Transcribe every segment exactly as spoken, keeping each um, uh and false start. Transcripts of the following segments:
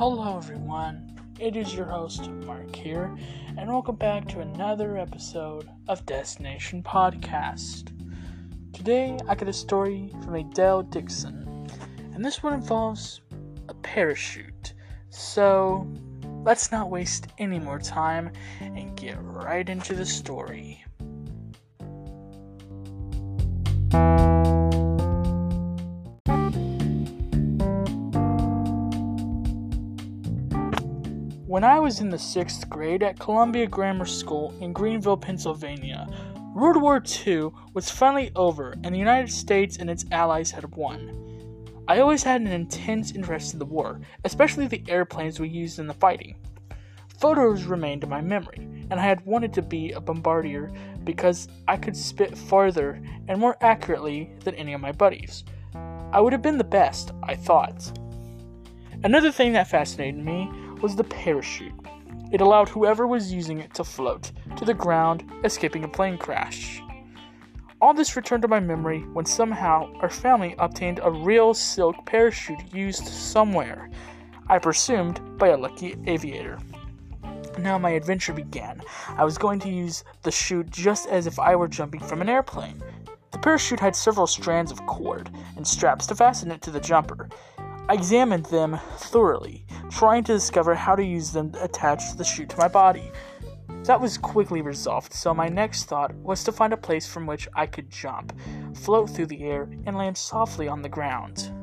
Hello everyone, it is your host Mark here, and welcome back to another episode of Destination Podcast. Today I got a story from Adele Dixon, and this one involves a parachute. So let's not waste any more time and get right into the story. When I was in the sixth grade at Columbia Grammar School in Greenville, Pennsylvania, World War Two was finally over and the United States and its allies had won. I always had an intense interest in the war, especially the airplanes we used in the fighting. Photos remained in my memory, and I had wanted to be a bombardier because I could spit farther and more accurately than any of my buddies. I would have been the best, I thought. Another thing that fascinated me was the parachute. It allowed whoever was using it to float to the ground, escaping a plane crash. All this returned to my memory when somehow our family obtained a real silk parachute used somewhere, I presumed by a lucky aviator. Now my adventure began. I was going to use the chute just as if I were jumping from an airplane. The parachute had several strands of cord and straps to fasten it to the jumper. I examined them thoroughly, trying to discover how to use them to attach the chute to my body. That was quickly resolved, so my next thought was to find a place from which I could jump, float through the air, and land softly on the ground.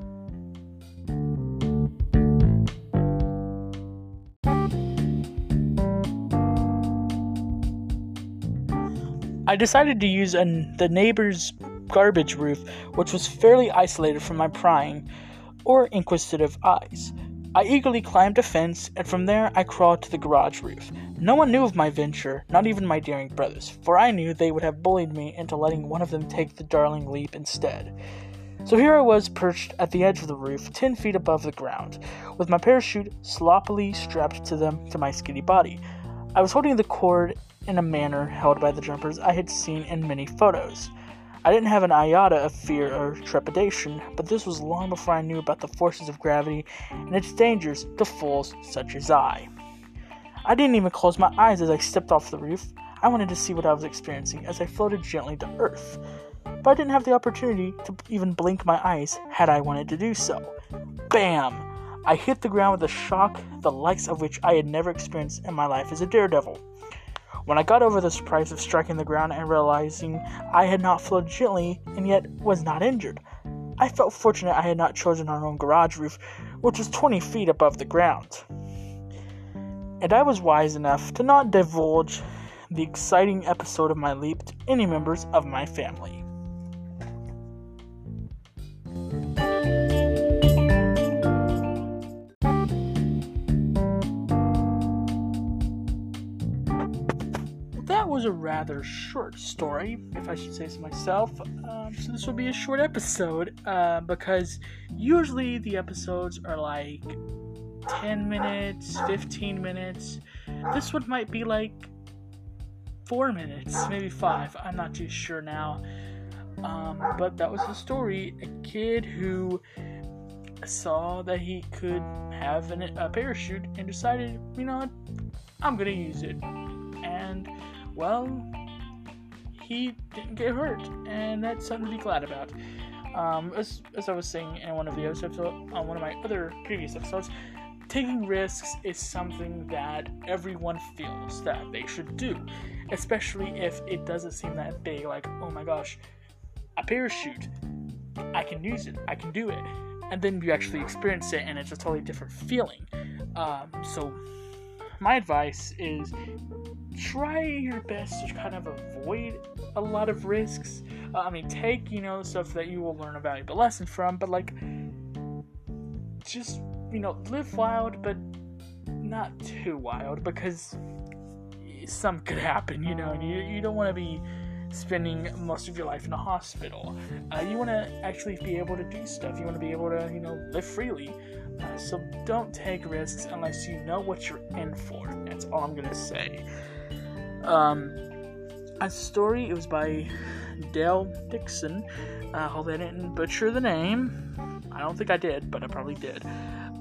I decided to use an, the neighbor's garbage roof, which was fairly isolated from my prying or inquisitive eyes. I eagerly climbed a fence, and from there I crawled to the garage roof. No one knew of my venture, not even my daring brothers, for I knew they would have bullied me into letting one of them take the darling leap instead. So here I was perched at the edge of the roof, ten feet above the ground, with my parachute sloppily strapped to them to my skinny body. I was holding the cord in a manner held by the jumpers I had seen in many photos. I didn't have an iota of fear or trepidation, but this was long before I knew about the forces of gravity and its dangers to fools such as I. I didn't even close my eyes as I stepped off the roof. I wanted to see what I was experiencing as I floated gently to earth, but I didn't have the opportunity to even blink my eyes had I wanted to do so. Bam! I hit the ground with a shock the likes of which I had never experienced in my life as a daredevil. When I got over the surprise of striking the ground and realizing I had not floated gently and yet was not injured, I felt fortunate I had not chosen our own garage roof, which was twenty feet above the ground. And I was wise enough to not divulge the exciting episode of my leap to any members of my family. That was a rather short story, if I should say so myself. Um, so this will be a short episode uh, because usually the episodes are like ten minutes, fifteen minutes. This one might be like four minutes, maybe five. I'm not too sure now. Um, but that was the story. A kid who saw that he could have an, a parachute and decided, you know what, I'm going to use it. And well, he didn't get hurt, and that's something to be glad about. Um, as, as I was saying in one of the other episodes, on one of my other previous episodes, taking risks is something that everyone feels that they should do, especially if it doesn't seem that big, like, oh my gosh, a parachute, I can use it, I can do it, and then you actually experience it, and it's a totally different feeling. Um, so, my advice is try your best to kind of avoid a lot of risks. Uh, I mean, take, you know, stuff that you will learn a valuable lesson from, but, like, just, you know, live wild, but not too wild, because something could happen, you know, and you, you don't want to be spending most of your life in a hospital. Uh, you want to actually be able to do stuff. You want to be able to, you know, live freely. Uh, so don't take risks unless you know what you're in for. That's all I'm going to say. Um, a story, it was by Adele Dixon. I uh, hope I didn't butcher the name. I don't think I did, but I probably did.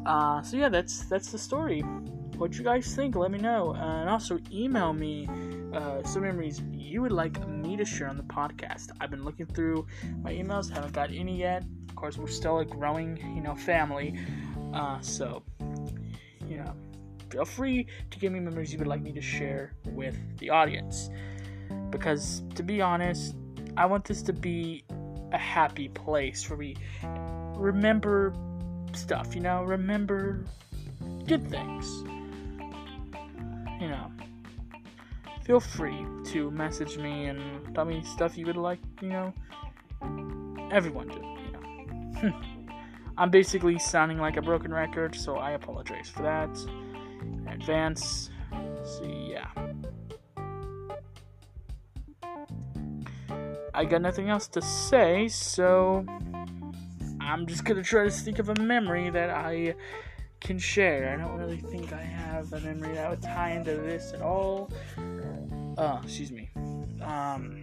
Uh, so yeah, that's that's the story. What you guys think? Let me know. Uh, and also email me uh, some memories you would like me to share on the podcast. I've been looking through my emails, haven't got any yet. Of course, we're still a growing, you know, family. Uh, so, you know, feel free to give me memories you would like me to share with the audience. Because, to be honest, I want this to be a happy place where we remember stuff, you know, remember good things. You know, feel free to message me and tell me stuff you would like, you know, everyone do, you know. I'm basically sounding like a broken record, so I apologize for that in advance. So, yeah. I got nothing else to say, so I'm just gonna try to think of a memory that I can share. I don't really think I have a memory that would tie into this at all. Oh, excuse me. Um,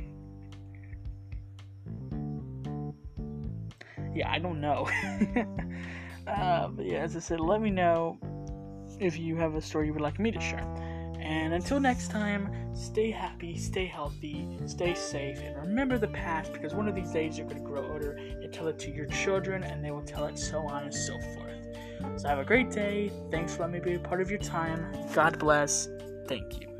yeah, I don't know. uh, but yeah, as I said, let me know if you have a story you would like me to share. And until next time, stay happy, stay healthy, stay safe, and remember the past, because one of these days you're going to grow older and tell it to your children, and they will tell it so on and so forth. So have a great day. Thanks for letting me be a part of your time. God bless. Thank you.